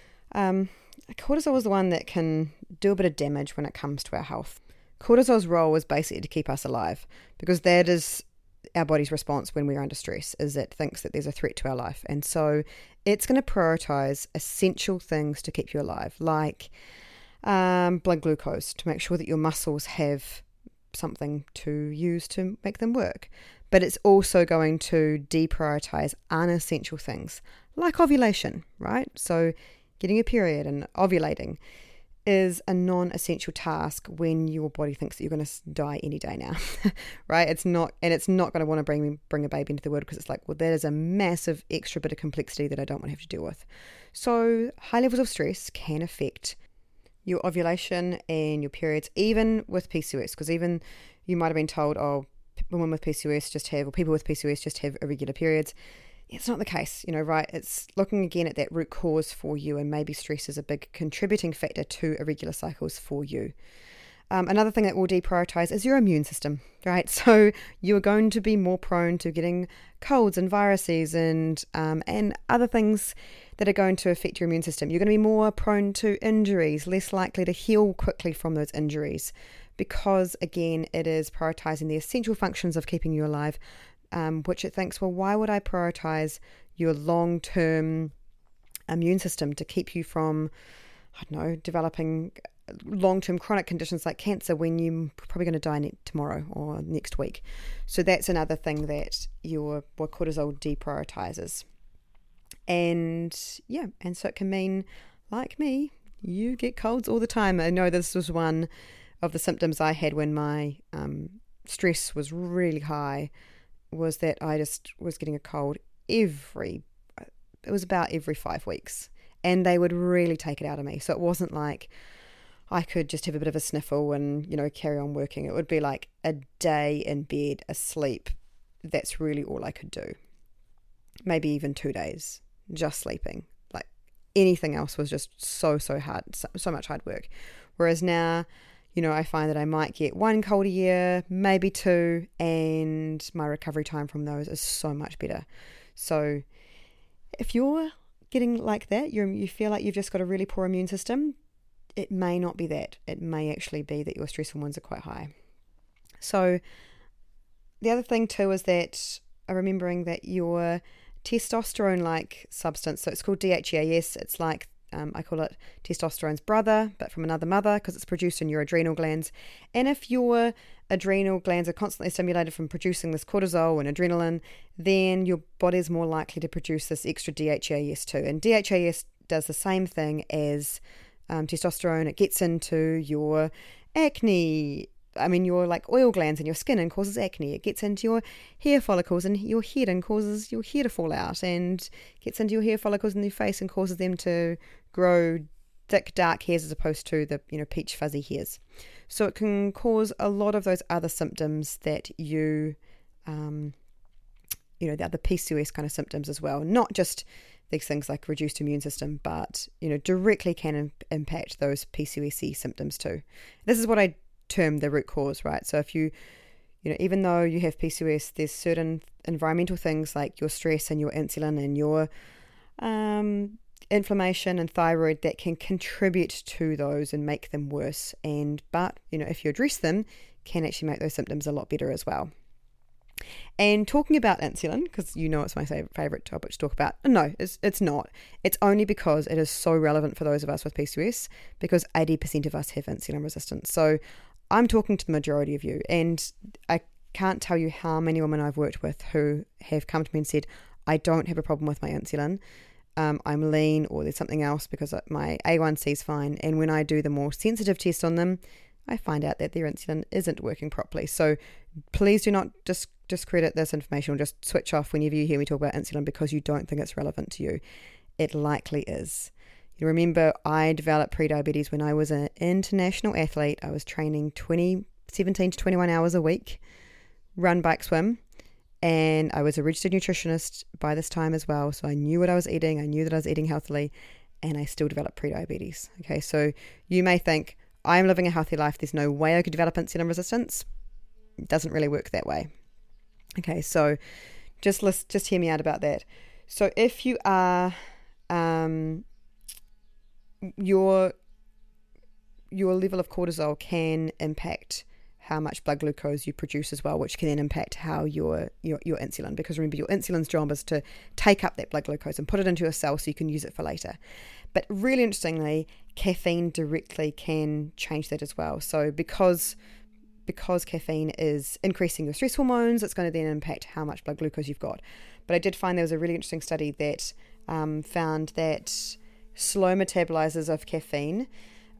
A: the one that can do a bit of damage when it comes to our health. Cortisol's role is basically to keep us alive, because that is our body's response when we're under stress, is it thinks that there's a threat to our life. And so it's going to prioritize essential things to keep you alive, like blood glucose, to make sure that your muscles have something to use to make them work. But it's also going to deprioritize unessential things like ovulation, right? So getting a period and ovulating is a non-essential task when your body thinks that you're going to die any day now, right? It's not going to want to bring a baby into the world, because it's like, well, that is a massive extra bit of complexity that I don't want to have to deal with. So high levels of stress can affect your ovulation and your periods, even with PCOS, because even you might have been told, women with PCOS people with PCOS just have irregular periods. It's not the case, right? It's looking again at that root cause for you, and maybe stress is a big contributing factor to irregular cycles for you. Another thing that will deprioritize is your immune system, right? So you're going to be more prone to getting colds and viruses and other things that are going to affect your immune system. You're going to be more prone to injuries, less likely to heal quickly from those injuries, because again, it is prioritizing the essential functions of keeping you alive, which it thinks, well, why would I prioritize your long-term immune system to keep you from, developing long-term chronic conditions like cancer when you're probably going to die tomorrow or next week. So that's another thing that what cortisol deprioritizes. And so it can mean, like me, you get colds all the time. I know this was one of the symptoms I had when my stress was really high, was that I just was getting a cold it was about every 5 weeks, and they would really take it out of me. So it wasn't like I could just have a bit of a sniffle and, carry on working. It would be like a day in bed, asleep. That's really all I could do. Maybe even 2 days, just sleeping. Like anything else was just so hard, so much hard work. Whereas now, I find that I might get 1 cold a year, maybe 2, and my recovery time from those is so much better. So if you're getting like that, you feel like you've just got a really poor immune system, it may not be that. It may actually be that your stress hormones are quite high. So the other thing too is that remembering that your testosterone-like substance, so it's called DHEAS, it's like, I call it testosterone's brother, but from another mother, because it's produced in your adrenal glands. And if your adrenal glands are constantly stimulated from producing this cortisol and adrenaline, then your body is more likely to produce this extra DHEAS too. And DHEAS does the same thing as testosterone. It gets into your acne, your like oil glands in your skin and causes acne. It gets into your hair follicles and your head and causes your hair to fall out, and gets into your hair follicles in your face and causes them to grow thick dark hairs as opposed to the peach fuzzy hairs. So it can cause a lot of those other symptoms that the other PCOS kind of symptoms as well. Not just these things like reduced immune system, but directly can impact those PCOS symptoms too. This is what I term the root cause, right? So if even though you have PCOS, there's certain environmental things like your stress and your insulin and your inflammation and thyroid that can contribute to those and make them worse. But if you address them, can actually make those symptoms a lot better as well. And talking about insulin, because it's my favorite topic to talk about. No, it's not. It's only because it is so relevant for those of us with PCOS, because 80% of us have insulin resistance. So I'm talking to the majority of you, and I can't tell you how many women I've worked with who have come to me and said, I don't have a problem with my insulin. I'm lean, or there's something else because my A1C is fine. And when I do the more sensitive test on them, I find out that their insulin isn't working properly. So please do not discredit this information or just switch off whenever you hear me talk about insulin because you don't think it's relevant to you. It likely is. You remember, I developed prediabetes when I was an international athlete. I was training 17 to 21 hours a week, run, bike, swim. And I was a registered nutritionist by this time as well. So I knew what I was eating. I knew that I was eating healthily, and I still developed prediabetes. Okay, so you may think, I'm living a healthy life. There's no way I could develop insulin resistance. It doesn't really work that way. Okay, so just hear me out about that. So if you are, your level of cortisol can impact how much blood glucose you produce as well, which can then impact how your insulin, because remember, your insulin's job is to take up that blood glucose and put it into a cell so you can use it for later. But really interestingly, caffeine directly can change that as well. So because caffeine is increasing your stress hormones, it's going to then impact how much blood glucose you've got. But I did find there was a really interesting study that found that slow metabolizers of caffeine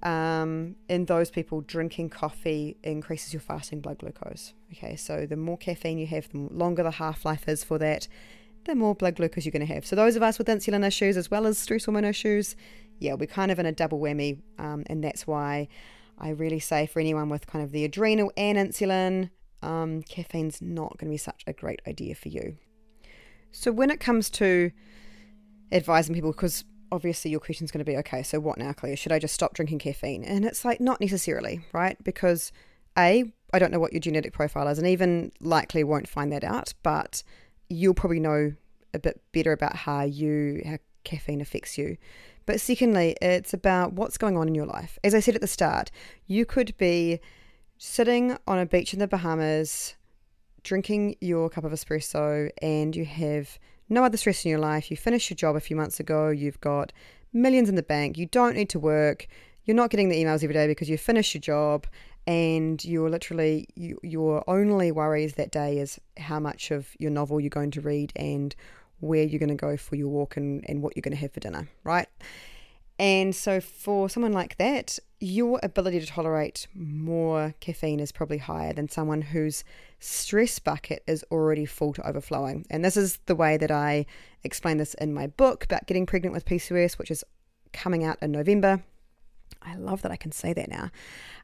A: in those people drinking coffee increases your fasting blood glucose. Okay, so the more caffeine you have, the longer the half-life is for that, the more blood glucose you're going to have. So those of us with insulin issues as well as stress hormone issues, we're kind of in a double whammy, and that's why I really say for anyone with kind of the adrenal and insulin, caffeine's not going to be such a great idea for you. So when it comes to advising people, because obviously your question is going to be, okay, so what now, Claire? Should I just stop drinking caffeine? And it's like, not necessarily, right? Because I don't know what your genetic profile is, and even likely won't find that out, but you'll probably know a bit better about how caffeine affects you. But secondly, it's about what's going on in your life. As I said at the start, you could be sitting on a beach in the Bahamas, drinking your cup of espresso, and you have no other stress in your life. You finished your job a few months ago. You've got millions in the bank. You don't need to work. You're not getting the emails every day because you finished your job, and you're literally, your only worries that day is how much of your novel you're going to read and where you're going to go for your walk and what you're going to have for dinner, right? And so for someone like that, your ability to tolerate more caffeine is probably higher than someone whose stress bucket is already full to overflowing. And this is the way that I explain this in my book about getting pregnant with PCOS, which is coming out in November. I love that I can say that now.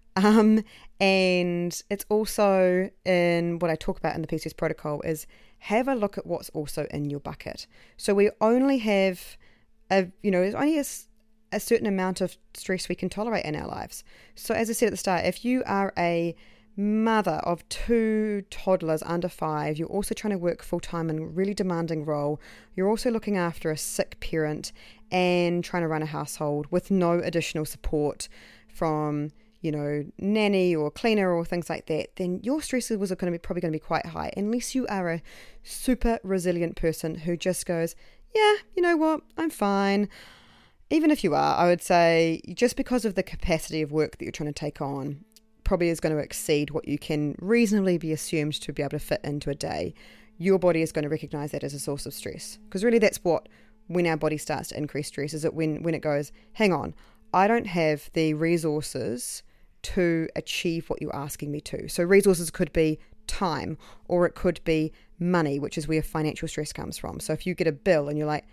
A: And it's also in what I talk about in the PCOS protocol is have a look at what's also in your bucket. So we only have there's only a certain amount of stress we can tolerate in our lives. So as I said at the start, if you are a mother of 2 toddlers under 5, you're also trying to work full-time in a really demanding role, you're also looking after a sick parent and trying to run a household with no additional support from nanny or cleaner or things like that, then your stress levels are probably going to be quite high, unless you are a super resilient person who just goes, yeah, you know what, I'm fine. Even if you are, I would say just because of the capacity of work that you're trying to take on probably is going to exceed what you can reasonably be assumed to be able to fit into a day, your body is going to recognize that as a source of stress. Because really that's when our body starts to increase stress, is that when it goes, hang on, I don't have the resources to achieve what you're asking me to. So resources could be time, or it could be money, which is where financial stress comes from. So if you get a bill and you're like,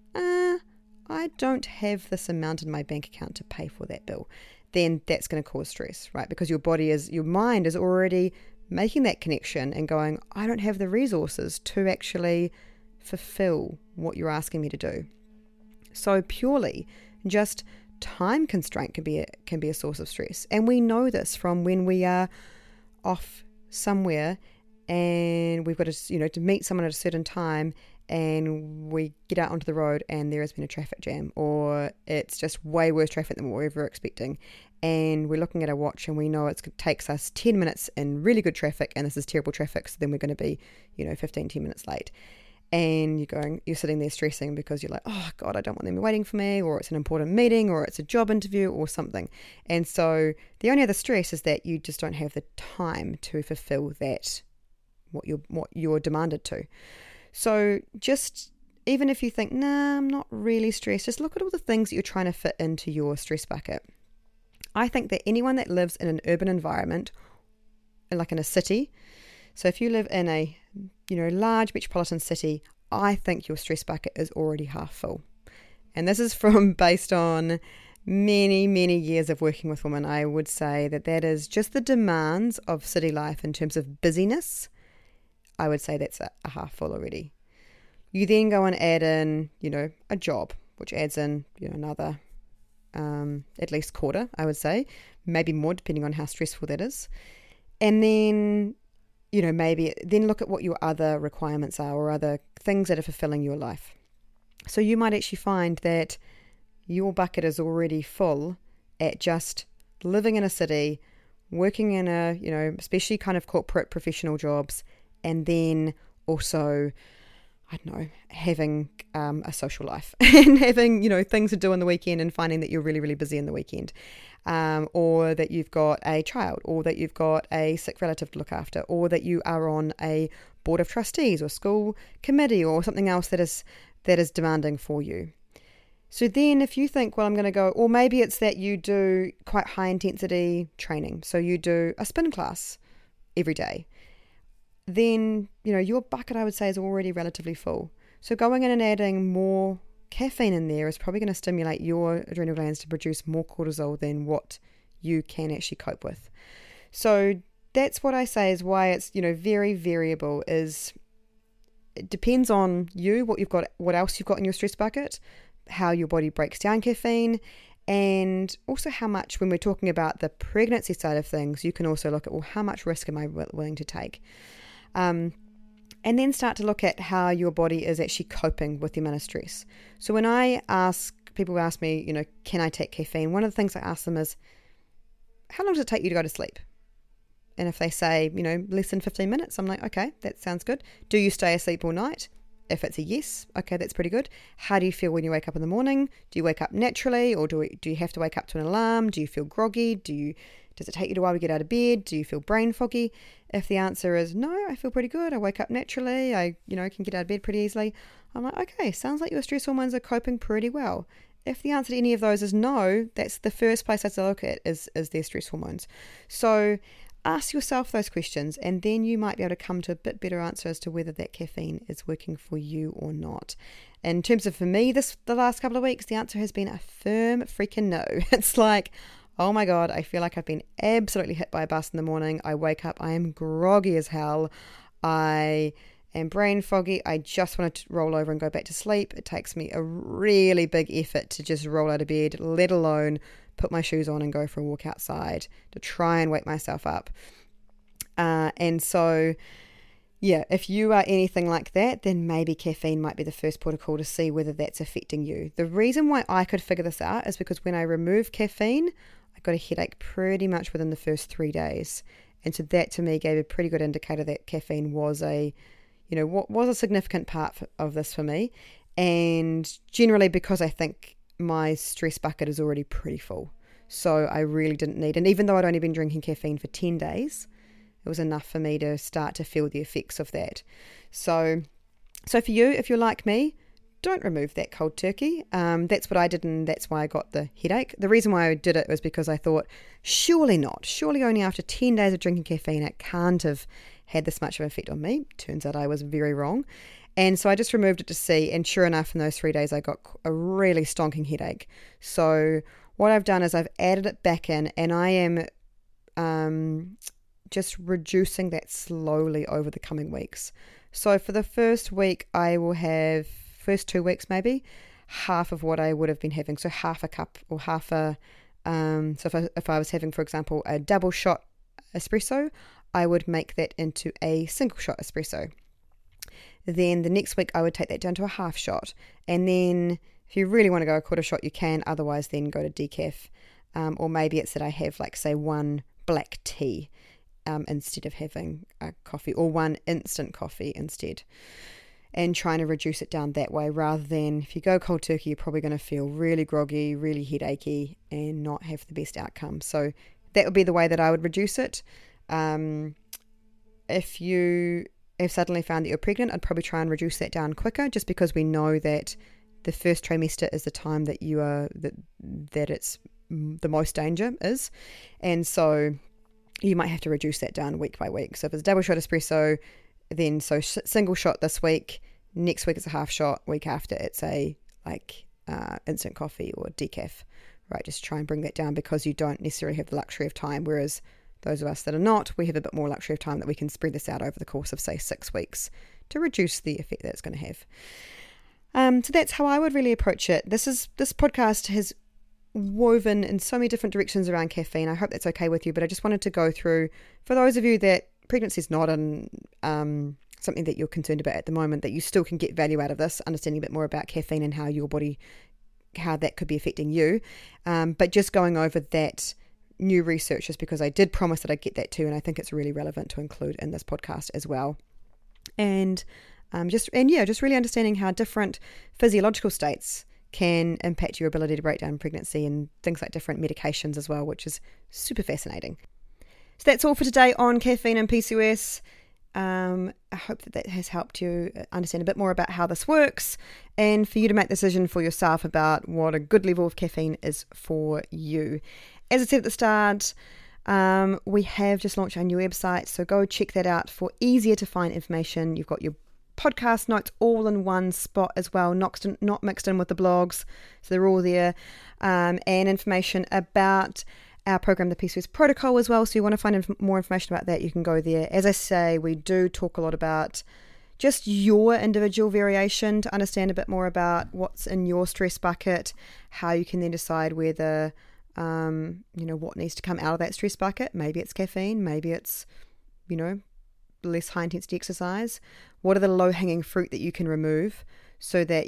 A: I don't have this amount in my bank account to pay for that bill, then that's going to cause stress, right? Because your mind is already making that connection and going, I don't have the resources to actually fulfill what you're asking me to do. So purely just time constraint can be a source of stress. And we know this from when we are off somewhere and we've got to meet someone at a certain time, and we get out onto the road and there has been a traffic jam, or it's just way worse traffic than what we were expecting, and we're looking at our watch and we know it takes us 10 minutes in really good traffic, and this is terrible traffic, so then we're going to be 10 minutes late. And you're sitting there stressing because you're like, oh God, I don't want them waiting for me, or it's an important meeting, or it's a job interview or something. And so the only other stress is that you just don't have the time to fulfill that, what you're demanded to. So just, even if you think, nah, I'm not really stressed, just look at all the things that you're trying to fit into your stress bucket. I think that anyone that lives in an urban environment, like in a city, so if you live in a large metropolitan city, I think your stress bucket is already half full. And this is based on many, many years of working with women. I would say that is just the demands of city life in terms of busyness. I would say that's a half full already. You then go and add in, a job, which adds in, another at least quarter, I would say, maybe more depending on how stressful that is. And then maybe then look at what your other requirements are, or other things that are fulfilling your life. So you might actually find that your bucket is already full at just living in a city, working in especially kind of corporate professional jobs, and then also, I don't know, having a social life and having, things to do on the weekend, and finding that you're really, really busy in the weekend. Or that you've got a child, or that you've got a sick relative to look after, or that you are on a board of trustees or school committee or something else that is demanding for you. So then if you think, well, I'm going to go, or maybe it's that you do quite high intensity training. So you do a spin class every day. Then, your bucket, I would say, is already relatively full. So going in and adding more caffeine in there is probably going to stimulate your adrenal glands to produce more cortisol than what you can actually cope with. So that's what I say is why it's, very variable. It depends on you, what else you've got in your stress bucket, how your body breaks down caffeine, and also how much, when we're talking about the pregnancy side of things, you can also look at, well, how much risk am I willing to take? And then start to look at how your body is actually coping with the amount of stress. So when people ask me, can I take caffeine? One of the things I ask them is, how long does it take you to go to sleep? And if they say, less than 15 minutes, I'm like, okay, that sounds good. Do you stay asleep all night? If it's a yes, okay, that's pretty good. How do you feel when you wake up in the morning? Do you wake up naturally, or do you have to wake up to an alarm? Do you feel groggy? Does it take you a while to get out of bed? Do you feel brain foggy? If the answer is no, I feel pretty good, I wake up naturally, I can get out of bed pretty easily, I'm like, okay, sounds like your stress hormones are coping pretty well. If the answer to any of those is no, that's the first place I have to look at is their stress hormones. So ask yourself those questions, and then you might be able to come to a bit better answer as to whether that caffeine is working for you or not. in terms of for me the last couple of weeks, the answer has been a firm freaking no. It's like, oh my God, I feel like I've been absolutely hit by a bus in the morning. I wake up, I am groggy as hell. I am brain foggy. I just want to roll over and go back to sleep. It takes me a really big effort to just roll out of bed, let alone put my shoes on and go for a walk outside to try and wake myself up. And so, yeah, if you are anything like that, then maybe caffeine might be the first port of call to see whether that's affecting you. The reason why I could figure this out is because when I removed caffeine, I got a headache pretty much within the first 3 days. And so that to me gave a pretty good indicator that caffeine was was a significant part of this for me. And generally because I think my stress bucket is already pretty full. So I really didn't need, and even though I'd only been drinking caffeine for 10 days, it was enough for me to start to feel the effects of that. So for you, if you're like me, don't remove that cold turkey. That's what I did, and that's why I got the headache. The reason why I did it was because I thought, surely not. Surely only after 10 days of drinking caffeine, it can't have had this much of an effect on me. Turns out I was very wrong. And so I just removed it to see, and sure enough, in those 3 days, I got a really stonking headache. So what I've done is I've added it back in, and I am just reducing that slowly over the coming weeks. So for the first week, I will have, first 2 weeks maybe, half of what I would have been having. So half a cup or half a, so if I was having, for example, a double shot espresso, I would make that into a single shot espresso. Then the next week I would take that down to a half shot. And then if you really want to go a quarter shot, you can. Otherwise, then go to decaf. Or maybe it's that I have, like, say, one black tea instead of having a coffee, or one instant coffee instead. And trying to reduce it down that way, rather than, if you go cold turkey, you're probably going to feel really groggy, really headachy, and not have the best outcome. So that would be the way that I would reduce it. If you have suddenly found that you're pregnant, I'd probably try and reduce that down quicker, just because we know that the first trimester is the time that you are that it's the most danger is, and so you might have to reduce that down week by week. So if it's double shot espresso, then single shot this week, next week it's a half shot, week after it's a instant coffee or decaf, right? Just try and bring that down, because you don't necessarily have the luxury of time, whereas those of us that are not, we have a bit more luxury of time, that we can spread this out over the course of, say, 6 weeks to reduce the effect that it's going to have. So that's how I would really approach it. This podcast has woven in so many different directions around caffeine. I hope that's okay with you, but I just wanted to go through, for those of you that pregnancy is not something that you're concerned about at the moment, that you still can get value out of this, understanding a bit more about caffeine and how your body, how that could be affecting you. But just going over that new research, just because I did promise that I'd get that too, and I think it's really relevant to include in this podcast as well. And just really understanding how different physiological states can impact your ability to break down pregnancy, and things like different medications as well, which is super fascinating. So that's all for today on caffeine and PCOS. I hope that has helped you understand a bit more about how this works, and for you to make the decision for yourself about what a good level of caffeine is for you. As I said at the start, we have just launched our new website, so go check that out for easier to find information. You've got your podcast notes all in one spot as well, not mixed in with the blogs, so they're all there, and information about our program, the PCOS Protocol, as well. So you want to find more information about that, you can go there. As I say, we do talk a lot about just your individual variation, to understand a bit more about what's in your stress bucket, how you can then decide whether what needs to come out of that stress bucket. Maybe it's caffeine, maybe it's less high intensity exercise. What are the low hanging fruit that you can remove, so that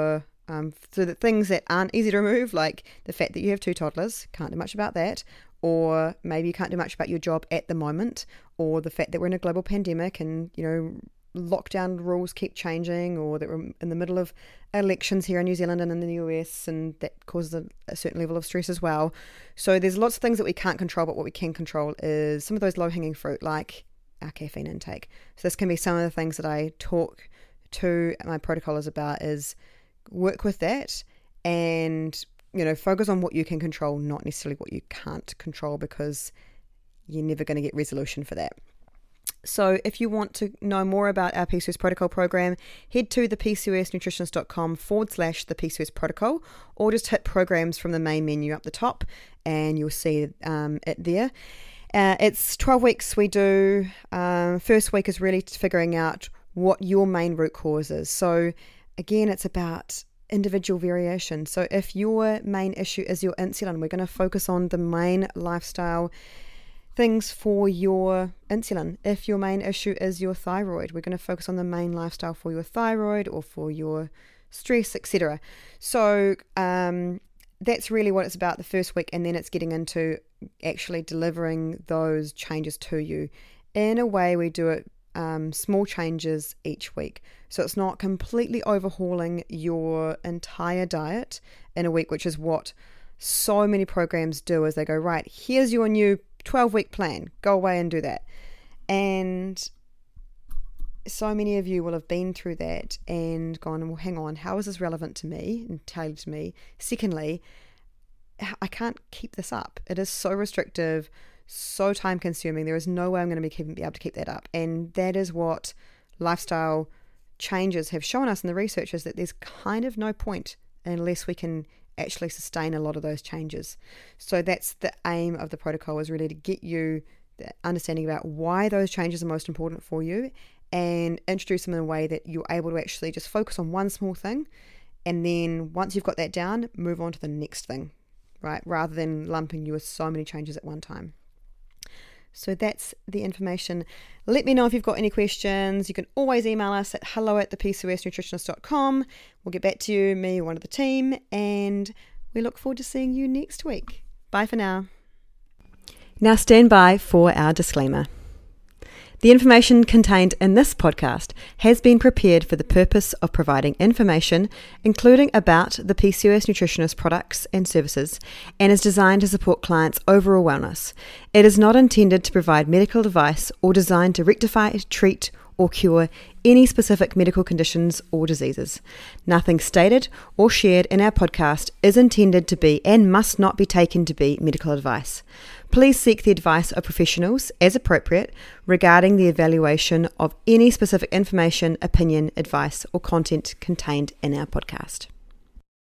A: things that aren't easy to remove, like the fact that you have 2 toddlers, can't do much about that, or maybe you can't do much about your job at the moment, or the fact that we're in a global pandemic and lockdown rules keep changing, or that we're in the middle of elections here in New Zealand and in the US, and that causes a certain level of stress as well. So there's lots of things that we can't control, but what we can control is some of those low hanging fruit, like our caffeine intake. So this can be some of the things that I talk to my protocols about, is work with that and focus on what you can control, not necessarily what you can't control, because you're never going to get resolution for that. So if you want to know more about our PCOS Protocol program, head to thepcosnutritionist.com/the PCOS Protocol, or just hit programs from the main menu up the top and you'll see it there. It's 12 weeks we do. First week is really figuring out what your main root cause is. So again, it's about individual variation. So if your main issue is your insulin, we're going to focus on the main lifestyle things for your insulin. If your main issue is your thyroid, we're going to focus on the main lifestyle for your thyroid or for your stress, etc. So that's really what it's about the first week, and then it's getting into actually delivering those changes to you. In a way, we do it small changes each week. So it's not completely overhauling your entire diet in a week, which is what so many programs do, is they go, right, here's your new 12-week plan, go away and do that. And so many of you will have been through that and gone, well, hang on, how is this relevant to me and tailored to me? Secondly, I can't keep this up. It is so restrictive, so time consuming. There is no way I'm going to be able to keep that up. And that is what lifestyle changes have shown us in the research, is that there's kind of no point unless we can actually sustain a lot of those changes. So that's the aim of the protocol, is really to get you the understanding about why those changes are most important for you and introduce them in a way that you're able to actually just focus on one small thing, and then once you've got that down, move on to the next thing, right? Rather than lumping you with so many changes at one time. So that's the information. Let me know if you've got any questions. You can always email us at hello@thepcosnutritionist.com. We'll get back to you, me or one of the team, and we look forward to seeing you next week. Bye for now. Now stand by for our disclaimer. The information contained in this podcast has been prepared for the purpose of providing information, including about the PCOS Nutritionist products and services, and is designed to support clients' overall wellness. It is not intended to provide medical advice or designed to rectify, treat, or cure any specific medical conditions or diseases. Nothing stated or shared in our podcast is intended to be and must not be taken to be medical advice. Please seek the advice of professionals as appropriate regarding the evaluation of any specific information, opinion, advice, or content contained in our podcast.